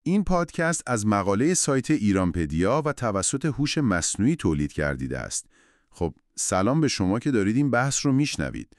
این پادکست از مقاله سایت ایرانپدیا و توسط هوش مصنوعی تولید گردیده است. خب سلام به شما که دارید این بحث رو میشنوید.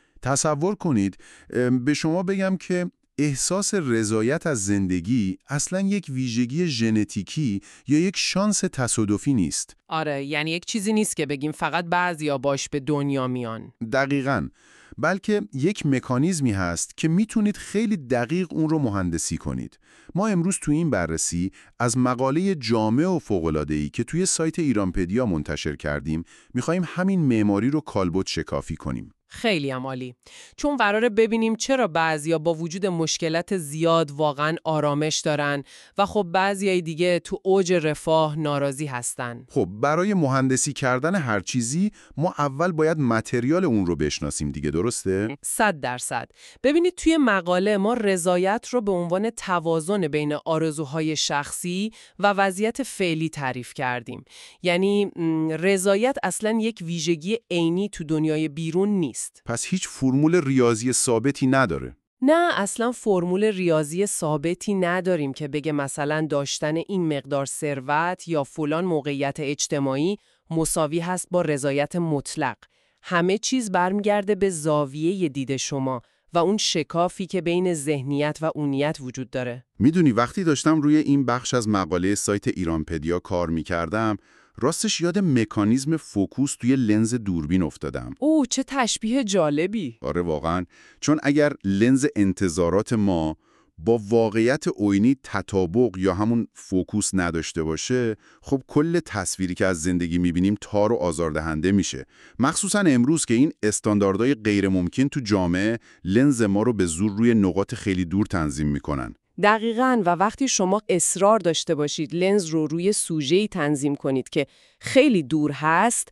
تصور کنید به شما بگم که احساس رضایت از زندگی اصلاً یک ویژگی ژنتیکی یا یک شانس تصادفی نیست. آره، یعنی یک چیزی نیست که بگیم فقط بعضیا باش به دنیا میان. دقیقاً. بلکه یک مکانیزمی هست که میتونید خیلی دقیق اون رو مهندسی کنید. ما امروز تو این بررسی از مقاله جامع و فوق‌العاده‌ای که توی سایت ایرانپدیا منتشر کردیم میخوایم همین معماری رو کالبد شکافی کنیم. خیلی عالی. چون قراره ببینیم چرا بعضیا با وجود مشکلات زیاد واقعاً آرامش دارن و خب بعضیای دیگه تو اوج رفاه ناراضی هستن. خب برای مهندسی کردن هر چیزی ما اول باید متریال اون رو بشناسیم دیگه، درسته؟ 100%. ببینید توی مقاله ما رضایت رو به عنوان توازن بین آرزوهای شخصی و وضعیت فعلی تعریف کردیم. یعنی رضایت اصلاً یک ویژگی عینی تو دنیای بیرون نیست. پس هیچ فرمول ریاضی ثابتی نداره. نه، اصلا فرمول ریاضی ثابتی نداریم که بگه مثلا داشتن این مقدار ثروت یا فلان موقعیت اجتماعی مساوی هست با رضایت مطلق. همه چیز برمیگرده به زاویه دید شما و اون شکافی که بین ذهنیت و اونیت وجود داره. میدونی وقتی داشتم روی این بخش از مقاله سایت ایرانپدیا کار میکردم، راستش یاد مکانیزم فوکوس توی لنز دوربین افتادم. اوه، چه تشبیه جالبی. آره واقعاً، چون اگر لنز انتظارات ما با واقعیت عینی تطابق یا همون فوکوس نداشته باشه، خب کل تصویری که از زندگی میبینیم تار و آزاردهنده میشه. مخصوصاً امروز که این استانداردهای غیر ممکن تو جامعه لنز ما رو به زور روی نقاط خیلی دور تنظیم میکنن. دقیقاً. و وقتی شما اصرار داشته باشید لنز رو روی سوژه‌ای تنظیم کنید که خیلی دور هست،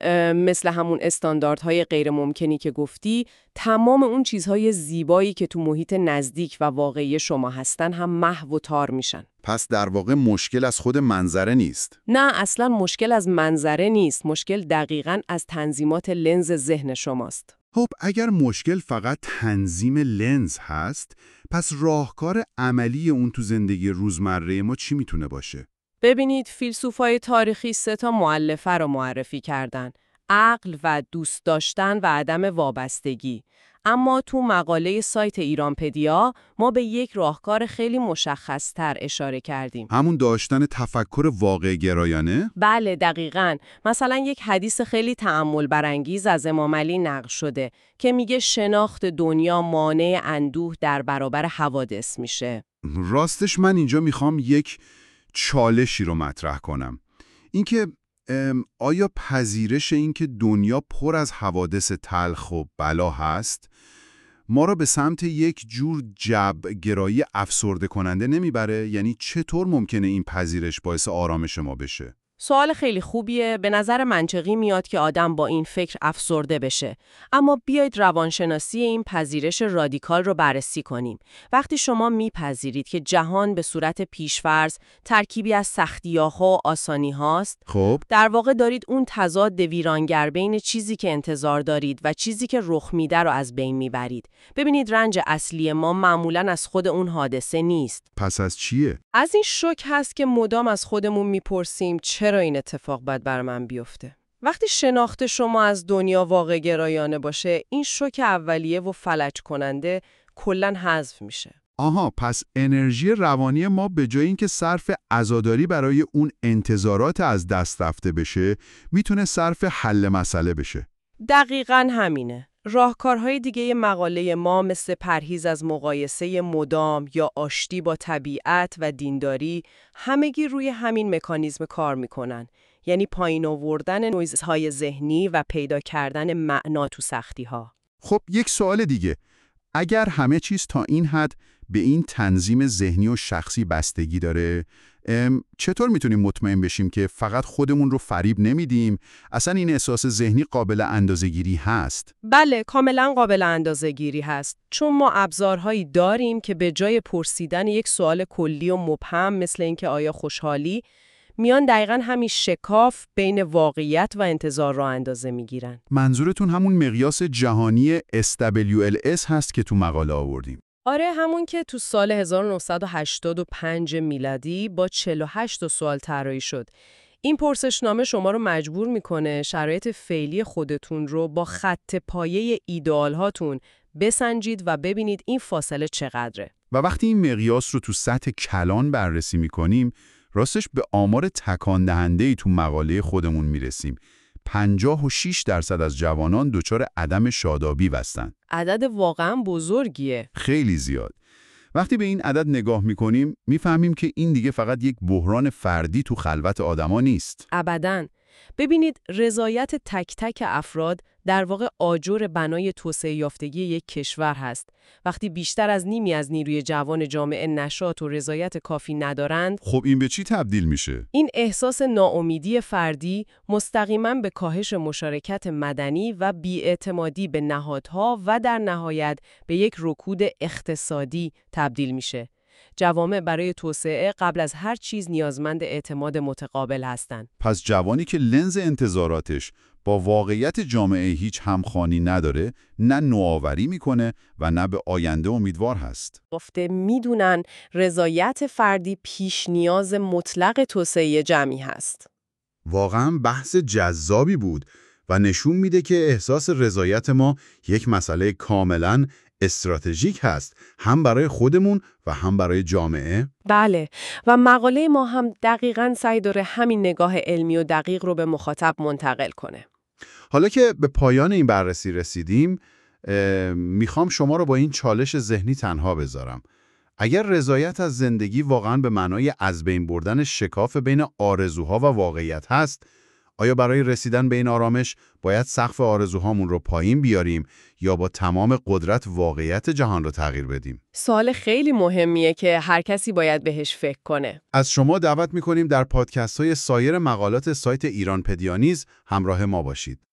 مثل همون استانداردهای غیر ممکنی که گفتی، تمام اون چیزهای زیبایی که تو محیط نزدیک و واقعی شما هستن هم محو و تار میشن. پس در واقع مشکل از خود منظره نیست. نه، اصلاً مشکل از منظره نیست. مشکل دقیقاً از تنظیمات لنز ذهن شماست. خب اگر مشکل فقط تنظیم لنز هست، پس راهکار عملی اون تو زندگی روزمره ما چی میتونه باشه؟ ببینید فیلسوفای تاریخی 3 مؤلفه رو معرفی کردن: عقل و دوست داشتن و عدم وابستگی. اما تو مقاله سایت ایرانپدیا ما به یک راهکار خیلی مشخص‌تر اشاره کردیم. همون داشتن تفکر واقع گرایانه؟ بله دقیقاً. مثلا یک حدیث خیلی تأمل برانگیز از امام علی نقل شده که میگه شناخت دنیا مانع اندوه در برابر حوادث میشه. راستش من اینجا میخوام یک چالشی رو مطرح کنم. اینکه آیا پذیرش اینکه دنیا پر از حوادث تلخ و بلا هست ما را به سمت یک جور جبرگرایی افسرده کننده نمیبره؟ یعنی چطور ممکنه این پذیرش باعث آرامش ما بشه؟ سوال خیلی خوبیه. به نظر منطقی میاد که آدم با این فکر افسرده بشه. اما بیایید روانشناسی این پذیرش رادیکال رو بررسی کنیم. وقتی شما میپذیرید که جهان به صورت پیشفرض ترکیبی از سختی‌ها و آسانی‌هاست، خب در واقع دارید اون تضاد ویرانگر بین چیزی که انتظار دارید و چیزی که رخ میده رو از بین میبرید. ببینید رنج اصلی ما معمولاً از خود اون حادثه نیست. پس از چیه؟ از این شوک هست که مدام از خودمون میپرسیم چرا این اتفاق باید بر من بیفته؟ وقتی شناخت شما از دنیا واقع گرایانه باشه، این شوک اولیه و فلج کننده کلاً حذف میشه. آها، پس انرژی روانی ما به جای اینکه صرف عزاداری برای اون انتظارات از دست رفته بشه، میتونه صرف حل مسئله بشه. دقیقاً همینه. راهکارهای دیگه مقاله ما مثل پرهیز از مقایسه مدام یا آشتی با طبیعت و دینداری همگی روی همین مکانیزم کار میکنن. یعنی پایین آوردن نویزهای ذهنی و پیدا کردن معنا تو سختی‌ها. خب یک سوال دیگه. اگر همه چیز تا این حد به این تنظیم ذهنی و شخصی بستگی داره، چطور میتونیم مطمئن بشیم که فقط خودمون رو فریب نمیدیم؟ اصلا این احساس ذهنی قابل اندازه‌گیری هست؟ بله، کاملا قابل اندازه‌گیری هست. چون ما ابزارهایی داریم که به جای پرسیدن یک سوال کلی و مبهم مثل اینکه آیا خوشحالی، میان دقیقاً همین شکاف بین واقعیت و انتظار را اندازه میگیرن. منظورتون همون مقیاس جهانی SWLS هست که تو مقاله آوردیم؟ آره، همون که تو سال 1985 میلادی با 48 سوال طراحی شد. این پرسشنامه شما رو مجبور میکنه شرایط فعلی خودتون رو با خط پایه ایدئال هاتون بسنجید و ببینید این فاصله چقدره. و وقتی این مقیاس رو تو سطح کلان بررسی می‌کنیم، راستش به آمار تکان دهنده‌ای تو مقاله خودمون میرسیم. 56% از جوانان دچار عدم شادابی هستن. عدد واقعا بزرگیه. خیلی زیاد. وقتی به این عدد نگاه می‌کنیم، می‌فهمیم که این دیگه فقط یک بحران فردی تو خلوت آدما نیست. ابداً. ببینید، رضایت تک تک افراد در واقع آجر بنای توسعه یافتگی یک کشور هست. وقتی بیشتر از نیمی از نیروی جوان جامعه نشاط و رضایت کافی ندارند، خب این به چی تبدیل میشه؟ این احساس ناامیدی فردی مستقیما به کاهش مشارکت مدنی و بی‌اعتمادی به نهادها و در نهایت به یک رکود اقتصادی تبدیل میشه. جوامع برای توسعه قبل از هر چیز نیازمند اعتماد متقابل هستند. پس جوانی که لنز انتظاراتش با واقعیت جامعه هیچ همخوانی نداره، نه نوآوری میکنه و نه به آینده امیدوار هست. گفته میدونن رضایت فردی پیش نیاز مطلق توسعه جمعی هست. واقعا بحث جذابی بود و نشون میده که احساس رضایت ما یک مسئله کاملا استراتژیک هست، هم برای خودمون و هم برای جامعه. بله، و مقاله ما هم دقیقاً سعی داره همین نگاه علمی و دقیق رو به مخاطب منتقل کنه. حالا که به پایان این بررسی رسیدیم، میخوام شما رو با این چالش ذهنی تنها بذارم. اگر رضایت از زندگی واقعاً به معنای از بین بردن شکاف بین آرزوها و واقعیت هست، آیا برای رسیدن به این آرامش باید سقف آرزوهامون رو پایین بیاریم یا با تمام قدرت واقعیت جهان رو تغییر بدیم؟ سوال خیلی مهمیه که هر کسی باید بهش فکر کنه. از شما دعوت می‌کنیم در پادکست‌های سایر مقالات سایت ایران پدیا نیز همراه ما باشید.